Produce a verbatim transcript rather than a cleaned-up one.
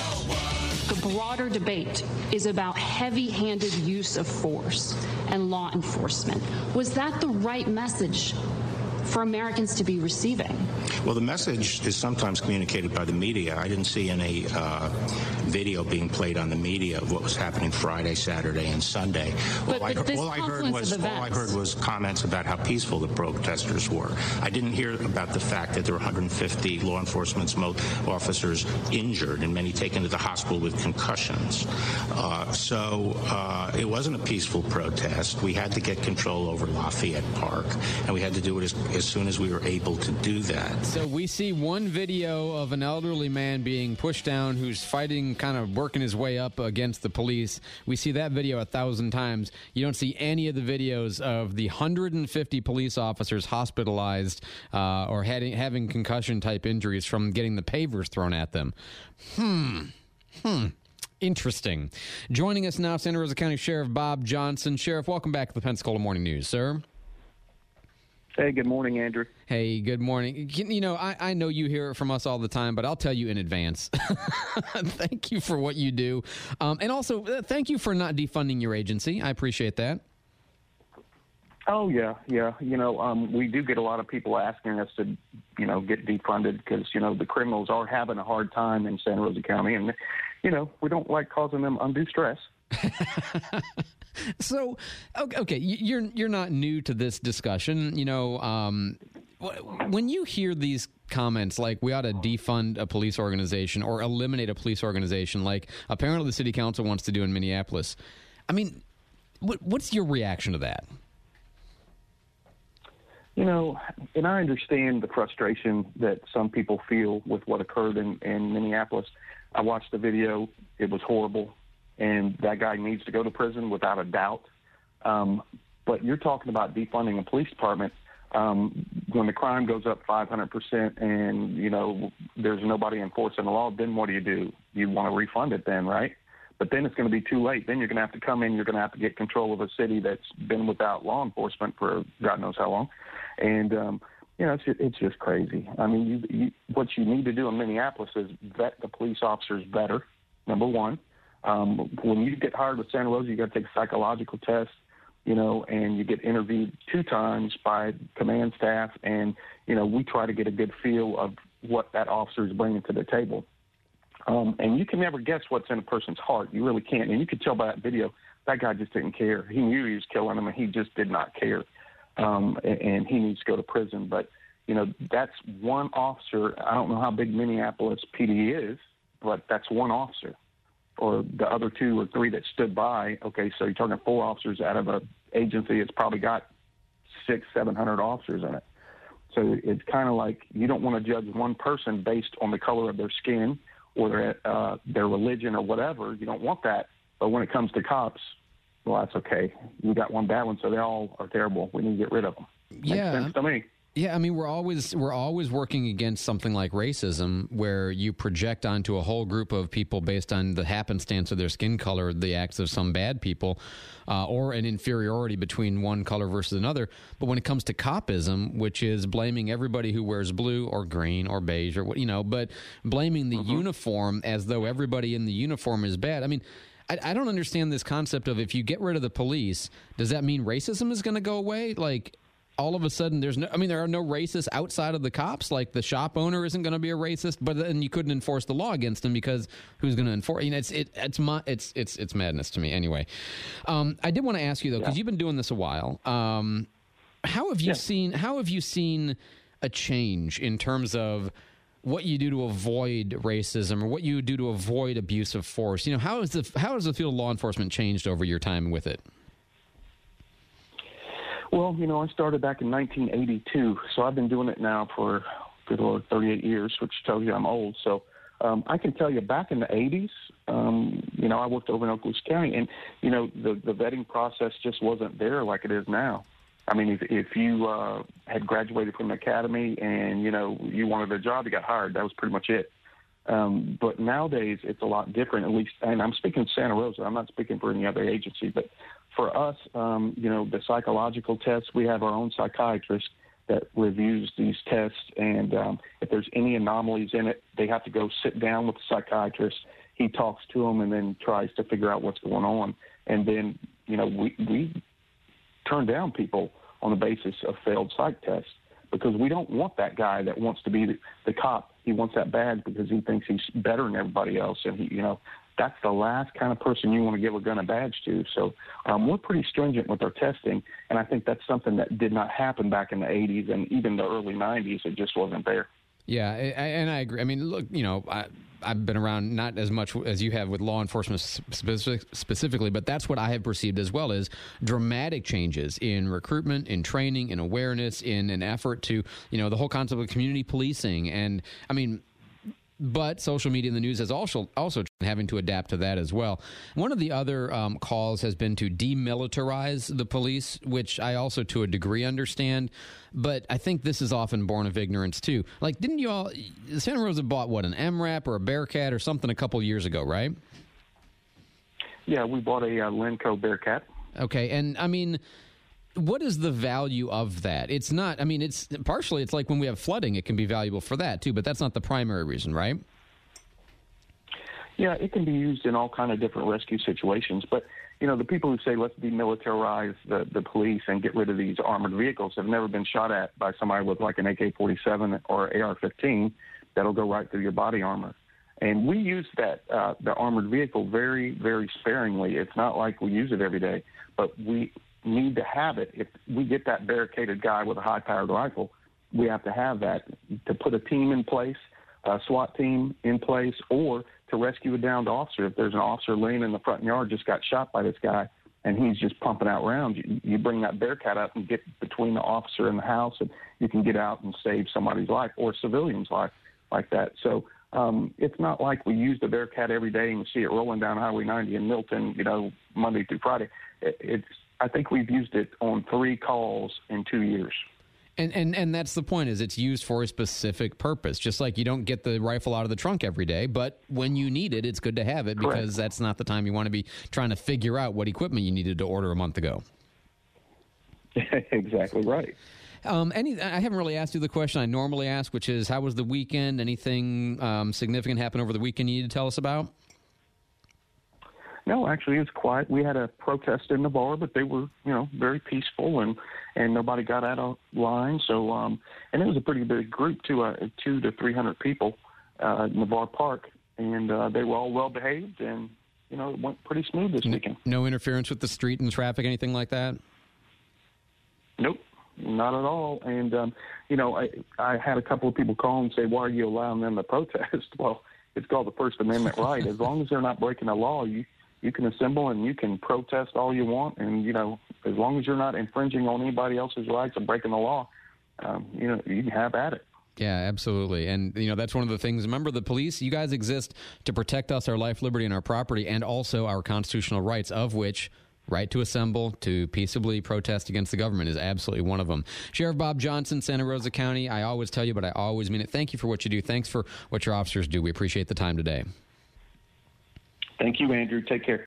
The broader debate is about heavy-handed use of force and law enforcement. Was that the right message for Americans to be receiving? Well, the message is sometimes communicated by the media. I didn't see any uh, video being played on the media of what was happening Friday, Saturday, and Sunday. But, all, but I, all, I heard was, all I heard was comments about how peaceful the protesters were. I didn't hear about the fact that there were one hundred fifty law enforcement officers injured and many taken to the hospital with concussions. Uh, so uh, it wasn't a peaceful protest. We had to get control over Lafayette Park, and we had to do it as, as soon as we were able to do that. So we see one video of an elderly man being pushed down who's fighting, kind of working his way up against the police. We see that video a thousand times. You don't see any of the videos of the one hundred fifty police officers hospitalized uh, or having, having concussion-type injuries from getting the pavers thrown at them. Hmm. Hmm. Interesting. Joining us now, Santa Rosa County Sheriff Bob Johnson. Sheriff, welcome back to the Pensacola Morning News, sir. Hey, good morning, Andrew. Hey, good morning. You know, I, I know you hear it from us all the time, but I'll tell you in advance. Thank you for what you do. Um, and also, uh, thank you for not defunding your agency. I appreciate that. Oh, yeah, yeah. You know, um, we do get a lot of people asking us to, you know, get defunded because, you know, the criminals are having a hard time in Santa Rosa County. And, you know, we don't like causing them undue stress. So, okay, you're you're not new to this discussion. You know, um, when you hear these comments like we ought to defund a police organization or eliminate a police organization, like apparently the city council wants to do in Minneapolis, I mean, what, what's your reaction to that? You know, and I understand the frustration that some people feel with what occurred in, in Minneapolis. I watched the video. It was horrible. And that guy needs to go to prison without a doubt. Um, but you're talking about defunding a police department um, when the crime goes up five hundred percent and, you know, there's nobody enforcing the law. Then what do you do? You want to refund it then, right? But then it's going to be too late. Then you're going to have to come in. You're going to have to get control of a city that's been without law enforcement for God knows how long. And, um, you know, it's just, it's just crazy. I mean, you, you, what you need to do in Minneapolis is vet the police officers better, number one. Um, when you get hired with Santa Rosa, you got to take a psychological test, you know, and you get interviewed two times by command staff. And, you know, we try to get a good feel of what that officer is bringing to the table. Um, and you can never guess what's in a person's heart. You really can't. And you could tell by that video, that guy just didn't care. He knew he was killing him, and he just did not care. Um, and, and he needs to go to prison. But, you know, that's one officer. I don't know how big Minneapolis P D is, but that's one officer. Or the other two or three that stood by. Okay, so you're talking four officers out of an agency that's probably got six, seven hundred officers in it. So it's kind of like you don't want to judge one person based on the color of their skin or their uh, their religion or whatever. You don't want that. But when it comes to cops, well, that's okay. You got one bad one, so they all are terrible. We need to get rid of them. Makes yeah. sense to me. Yeah, I mean, we're always we're always working against something like racism, where you project onto a whole group of people based on the happenstance of their skin color, the acts of some bad people, uh, or an inferiority between one color versus another. But when it comes to copism, which is blaming everybody who wears blue or green or beige or what, you know, but blaming the mm-hmm. uniform as though everybody in the uniform is bad. I mean, I, I don't understand this concept of if you get rid of the police, does that mean racism is going to go away? Like, all of a sudden, there's no, I mean, there are no racists outside of the cops. Like the shop owner isn't going to be a racist, but then you couldn't enforce the law against him because who's going to enforce? You know, it's it, it's my, it's it's it's madness to me. Anyway, um, I did want to ask you though, because yeah. you've been doing this a while. Um, how have you yeah. seen? How have you seen a change in terms of what you do to avoid racism or what you do to avoid abuse of force? You know, how is the how has the field of law enforcement changed over your time with it? Well, you know, I started back in nineteen eighty-two, so I've been doing it now for, good Lord, thirty-eight years, which tells you I'm old. So um, I can tell you back in the eighties, um, you know, I worked over in Okaloosa County, and, you know, the, the vetting process just wasn't there like it is now. I mean, if, if you uh, had graduated from the academy and, you know, you wanted a job, you got hired. That was pretty much it. Um, but nowadays, it's a lot different, at least, and I'm speaking Santa Rosa. I'm not speaking for any other agency, but for us, um, you know, the psychological tests, we have our own psychiatrist that reviews these tests, and um, if there's any anomalies in it, they have to go sit down with the psychiatrist. He talks to them and then tries to figure out what's going on. And then, you know, we, we turn down people on the basis of failed psych tests because we don't want that guy that wants to be the, the cop. He wants that badge because he thinks he's better than everybody else. And, he, you know, that's the last kind of person you want to give a gun a badge to. So um, we're pretty stringent with our testing, and I think that's something that did not happen back in the eighties and even the early nineties. It just wasn't there. Yeah, I, and I agree. I mean, look, you know, I, I've been around not as much as you have with law enforcement specific, specifically, but that's what I have perceived as well as dramatic changes in recruitment, in training, in awareness, in an effort to, you know, the whole concept of community policing. And, I mean, but social media and the news has also also having to adapt to that as well. One of the other um, calls has been to demilitarize the police, which I also to a degree understand. But I think this is often born of ignorance too. Like, didn't you all, Santa Rosa bought what, an M RAP or a Bearcat or something a couple years ago, right? Yeah, we bought a uh, Lenco Bearcat. Okay, and I mean, what is the value of that? It's not, I mean, it's partially, it's like when we have flooding, it can be valuable for that too, but that's not the primary reason, right? Yeah, it can be used in all kind of different rescue situations. But, you know, the people who say let's demilitarize the, the police and get rid of these armored vehicles have never been shot at by somebody with like an A K forty-seven or A R fifteen that'll go right through your body armor. And we use that, uh, the armored vehicle very, very sparingly. It's not like we use it every day, but we need to have it. If we get that barricaded guy with a high-powered rifle, we have to have that to put a team in place, a SWAT team in place, or to rescue a downed officer. If there's an officer laying in the front yard, just got shot by this guy, and he's just pumping out rounds, you, you bring that Bearcat up and get between the officer and the house, and you can get out and save somebody's life or a civilian's life like that. So um, it's not like we use the Bearcat every day and you see it rolling down Highway ninety in Milton, you know, Monday through Friday. It, it's I think we've used it on three calls in two years. And, and and that's the point, is it's used for a specific purpose. Just like you don't get the rifle out of the trunk every day, but when you need it, it's good to have it because Correct. That's not the time you want to be trying to figure out what equipment you needed to order a month ago. Exactly right. Um, any, I haven't really asked you the question I normally ask, which is, how was the weekend? Anything um, significant happen over the weekend you need to tell us about? No, actually, it was quiet. We had a protest in Navarre, but they were, you know, very peaceful, and, and nobody got out of line. So, um, and it was a pretty big group, too, uh, two to three hundred people uh, at Navarre Park, and uh, they were all well behaved, and you know, it went pretty smooth this weekend. No interference with the street and traffic, anything like that? Nope, not at all. And um, you know, I I had a couple of people call and say, "Why are you allowing them to protest?" Well, it's called the First Amendment right. As long as they're not breaking the law, you. You can assemble and you can protest all you want, and you know, as long as you're not infringing on anybody else's rights or breaking the law, um, you know, you can have at it. Yeah, absolutely. And, you know, that's one of the things. Remember, the police, you guys exist to protect us, our life, liberty, and our property, and also our constitutional rights, of which right to assemble, to peaceably protest against the government is absolutely one of them. Sheriff Bob Johnson, Santa Rosa County, I always tell you, but I always mean it. Thank you for what you do. Thanks for what your officers do. We appreciate the time today. Thank you, Andrew. Take care.